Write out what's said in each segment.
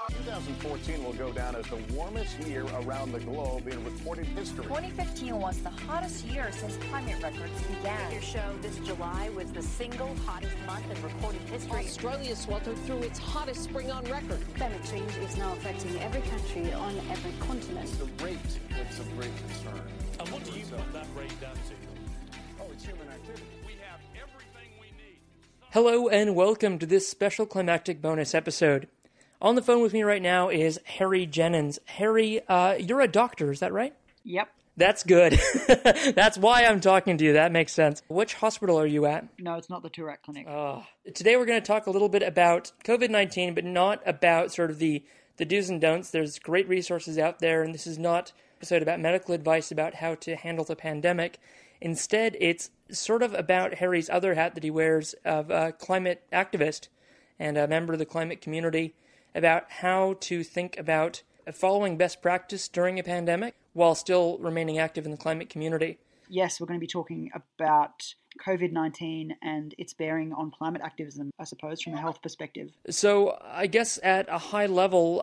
2014 will go down as the warmest year around the globe in recorded history. 2015 was the hottest year since climate records began. Your show this July was the single hottest month in recorded history. Australia sweltered through its hottest spring on record. Climate change is now affecting every country on every continent. It's the rate that's of great concern. And what do you put that rate down to? Oh, it's human activity. We have everything we need. Hello and welcome to this special climactic bonus episode. On the phone with me right now is Harry Jennings. Harry, you're a doctor, is that right? Yep. That's good. That's why I'm talking to you. That makes sense. Which hospital are you at? No, it's not the Tourette Clinic. Today we're going to talk a little bit about COVID-19, but not about sort of the do's and don'ts. There's great resources out there, and this is not an episode about medical advice about how to handle the pandemic. Instead, it's sort of about Harry's other hat that he wears of a climate activist and a member of the climate community, about how to think about following best practice during a pandemic while still remaining active in the climate community. Yes, we're going to be talking about COVID-19 and its bearing on climate activism, I suppose, from a health perspective. So I guess at a high level,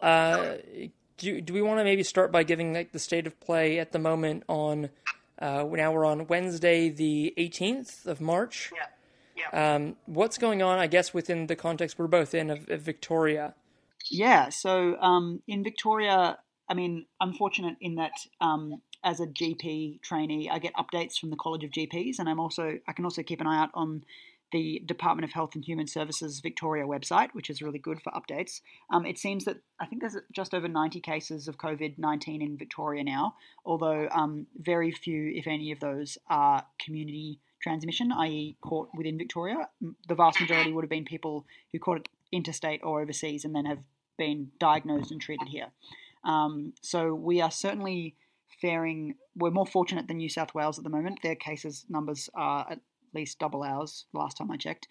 do we want to maybe start by giving the state of play at the moment on, now we're on Wednesday the 18th of March. Yeah. What's going on, I guess, within the context we're both in of Victoria? Yeah, so in Victoria, I mean, I'm fortunate in that as a GP trainee, I get updates from the College of GPs, and I can also keep an eye out on the Department of Health and Human Services Victoria website, which is really good for updates. It seems that I think there's just over 90 cases of COVID-19 in Victoria now, although very few, if any, of those are community transmission, i.e. caught within Victoria. The vast majority would have been people who caught it interstate or overseas and then have been diagnosed and treated here. So we are certainly we're more fortunate than New South Wales at the moment. Their cases numbers are at least double ours last time I checked.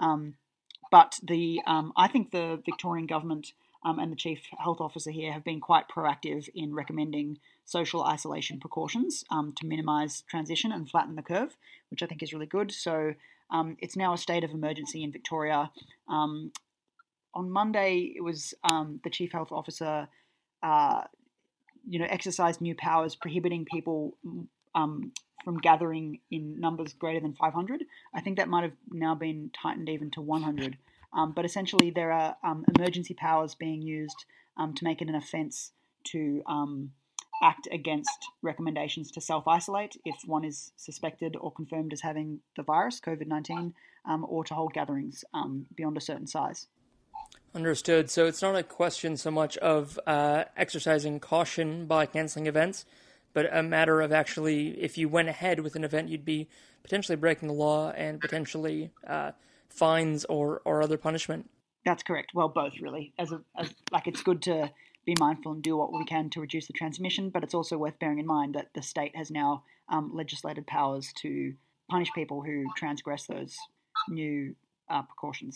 But I think the Victorian government and the Chief Health Officer here have been quite proactive in recommending social isolation precautions to minimise transition and flatten the curve, which I think is really good. So it's now a state of emergency in Victoria. On Monday, it was the Chief Health Officer, exercised new powers prohibiting people from gathering in numbers greater than 500. I think that might have now been tightened even to 100. But essentially, there are emergency powers being used to make it an offence to act against recommendations to self-isolate if one is suspected or confirmed as having the virus, COVID-19, or to hold gatherings beyond a certain size. Understood. So it's not a question so much of exercising caution by canceling events, but a matter of actually, if you went ahead with an event, you'd be potentially breaking the law and potentially fines or other punishment. That's correct. Well, both really. It's good to be mindful and do what we can to reduce the transmission, but it's also worth bearing in mind that the state has now legislated powers to punish people who transgress those new precautions.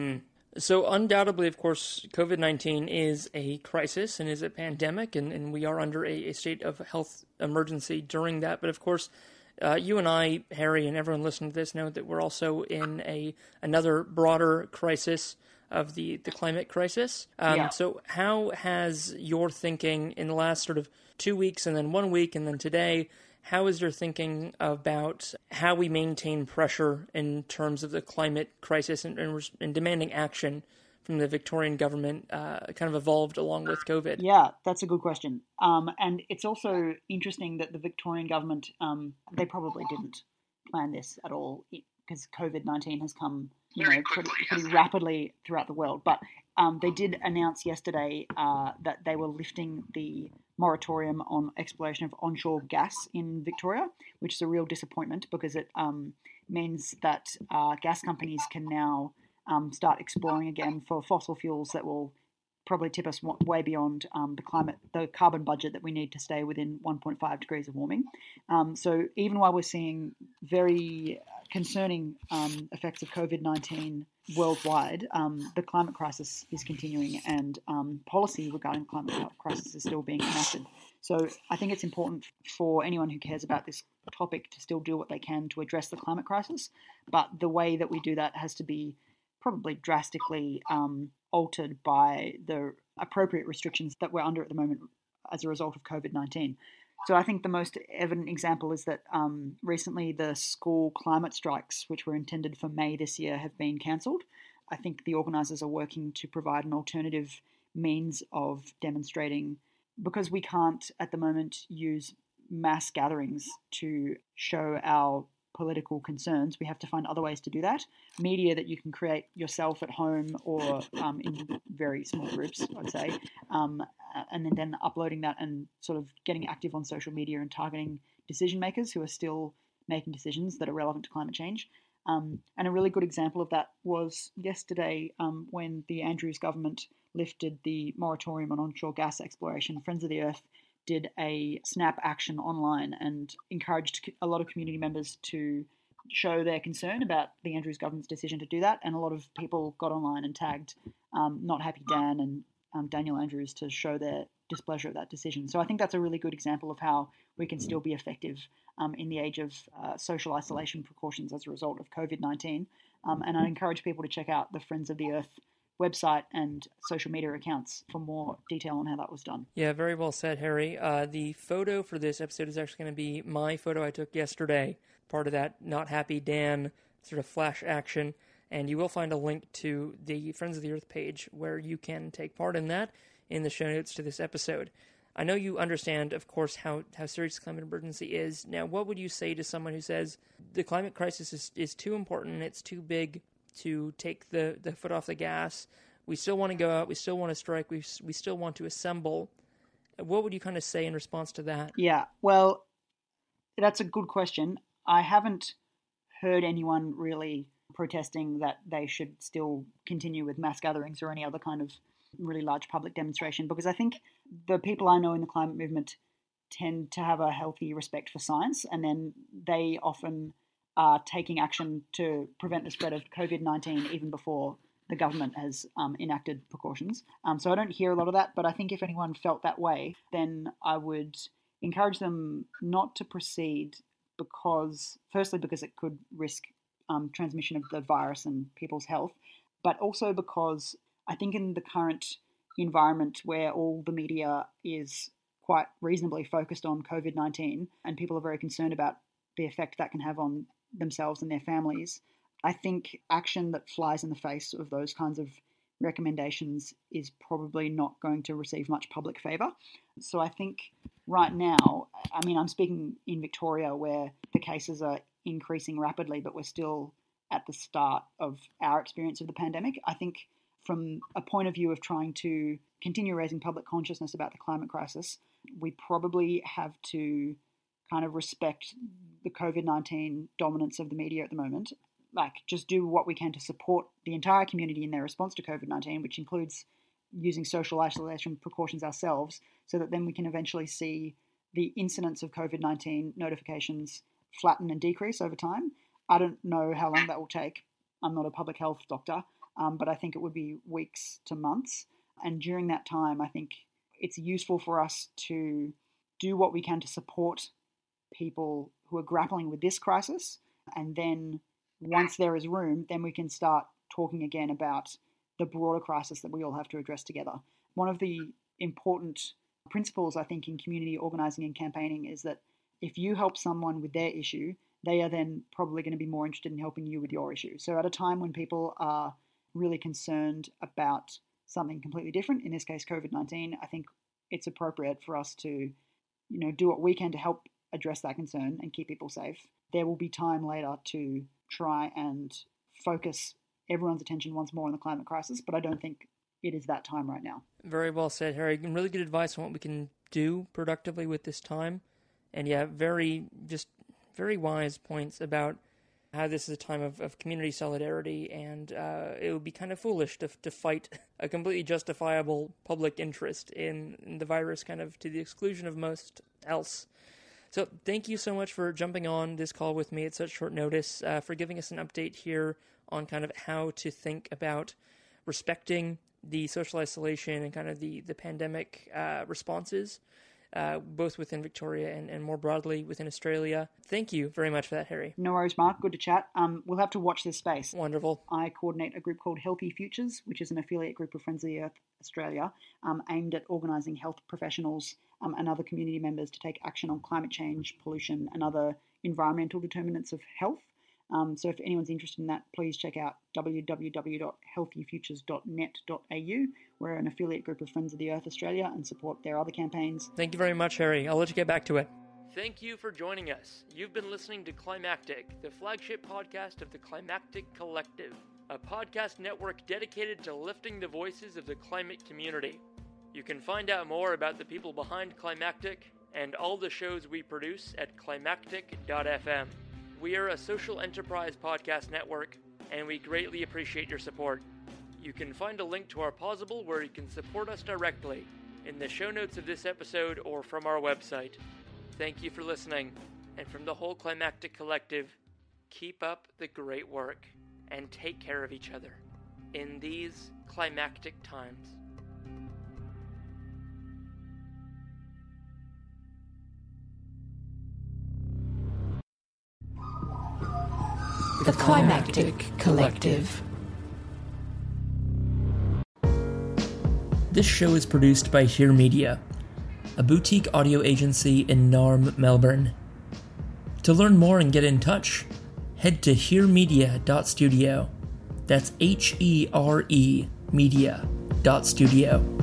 So undoubtedly, of course, COVID-19 is a crisis and is a pandemic, and we are under a state of health emergency during that. But of course, you and I, Harry, and everyone listening to this know that we're also in another broader crisis of the climate crisis. So how has your thinking in the last sort of 2 weeks and then 1 week and then today, how is your thinking about how we maintain pressure in terms of the climate crisis and demanding action from the Victorian government kind of evolved along with COVID? Yeah, that's a good question. And it's also interesting that the Victorian government, they probably didn't plan this at all because COVID-19 has come pretty rapidly throughout the world. But they did announce yesterday that they were lifting the moratorium on exploration of onshore gas in Victoria, which is a real disappointment because it means that gas companies can now start exploring again for fossil fuels that will probably tip us way beyond the carbon budget that we need to stay within 1.5 degrees of warming. So even while we're seeing very concerning effects of COVID-19 worldwide, the climate crisis is continuing and policy regarding climate crisis is still being enacted. So I think it's important for anyone who cares about this topic to still do what they can to address the climate crisis. But the way that we do that has to be probably drastically altered by the appropriate restrictions that we're under at the moment as a result of COVID-19. So I think the most evident example is that recently the school climate strikes, which were intended for May this year, have been cancelled. I think the organisers are working to provide an alternative means of demonstrating, because we can't at the moment use mass gatherings to show our political concerns. We have to find other ways to do that. Media that you can create yourself at home or in very small groups, I'd say, and then uploading that and sort of getting active on social media and targeting decision makers who are still making decisions that are relevant to climate change. And a really good example of that was yesterday when the Andrews government lifted the moratorium on onshore gas exploration. Friends of the Earth did a snap action online and encouraged a lot of community members to show their concern about the Andrews government's decision to do that. And a lot of people got online and tagged Not Happy Dan and Daniel Andrews to show their displeasure at that decision. So I think that's a really good example of how we can still be effective in the age of social isolation precautions as a result of COVID-19. And I encourage people to check out the Friends of the Earth website and social media accounts for more detail on how that was done. Yeah, very well said, Harry. The photo for this episode is actually going to be my photo I took yesterday, part of that Not Happy Dan sort of flash action, and you will find a link to the Friends of the Earth page where you can take part in that in the show notes to this episode. I know you understand, of course, how serious climate emergency is. Now, what would you say to someone who says the climate crisis is too important, it's too big to take the foot off the gas? We still want to go out, we still want to strike, we still want to assemble. What would you kind of say in response to that? Yeah, well, that's a good question. I haven't heard anyone really protesting that they should still continue with mass gatherings or any other kind of really large public demonstration, because I think the people I know in the climate movement tend to have a healthy respect for science, and then they often are taking action to prevent the spread of COVID-19 even before the government has enacted precautions. So I don't hear a lot of that, but I think if anyone felt that way, then I would encourage them not to proceed because it could risk transmission of the virus and people's health, but also because I think in the current environment where all the media is quite reasonably focused on COVID-19 and people are very concerned about the effect that can have on themselves and their families, I think action that flies in the face of those kinds of recommendations is probably not going to receive much public favour. So I think right now, I mean, I'm speaking in Victoria where the cases are increasing rapidly, but we're still at the start of our experience of the pandemic. I think from a point of view of trying to continue raising public consciousness about the climate crisis, we probably have to kind of respect the COVID-19 dominance of the media at the moment. Like, just do what we can to support the entire community in their response to COVID-19, which includes using social isolation precautions ourselves, so that then we can eventually see the incidence of COVID-19 notifications flatten and decrease over time. I don't know how long that will take. I'm not a public health doctor, but I think it would be weeks to months. And during that time, I think it's useful for us to do what we can to support people who are grappling with this crisis. And then once there is room, then we can start talking again about the broader crisis that we all have to address together. One of the important principles, I think, in community organising and campaigning is that if you help someone with their issue, they are then probably going to be more interested in helping you with your issue. So at a time when people are really concerned about something completely different, in this case COVID-19, I think it's appropriate for us to, do what we can to help address that concern and keep people safe. There will be time later to try and focus everyone's attention once more on the climate crisis, but I don't think it is that time right now. Very well said, Harry. Really good advice on what we can do productively with this time. And yeah, very wise points about how this is a time of community solidarity, and it would be kind of foolish to fight a completely justifiable public interest in the virus kind of to the exclusion of most else. So thank you so much for jumping on this call with me at such short notice, for giving us an update here on kind of how to think about respecting the social isolation and kind of the pandemic responses. both within Victoria and more broadly within Australia. Thank you very much for that, Harry. No worries, Mark. Good to chat. We'll have to watch this space. Wonderful. I coordinate a group called Healthy Futures, which is an affiliate group of Friends of the Earth Australia, aimed at organising health professionals and other community members to take action on climate change, pollution, and other environmental determinants of health. So if anyone's interested in that, please check out www.healthyfutures.net.au. We're an affiliate group of Friends of the Earth Australia and support their other campaigns. Thank you very much, Harry. I'll let you get back to it. Thank you for joining us. You've been listening to Climactic, the flagship podcast of the Climactic Collective, a podcast network dedicated to lifting the voices of the climate community. You can find out more about the people behind Climactic and all the shows we produce at climactic.fm. We are a social enterprise podcast network, and we greatly appreciate your support. You can find a link to our Pozible where you can support us directly in the show notes of this episode or from our website. Thank you for listening, and from the whole Climactic Collective, keep up the great work and take care of each other in these climactic times. The Climactic Collective. This show is produced by Hear Media, a boutique audio agency in Narm, Melbourne. To learn more and get in touch, head to hearmedia.studio. That's HERE media.studio.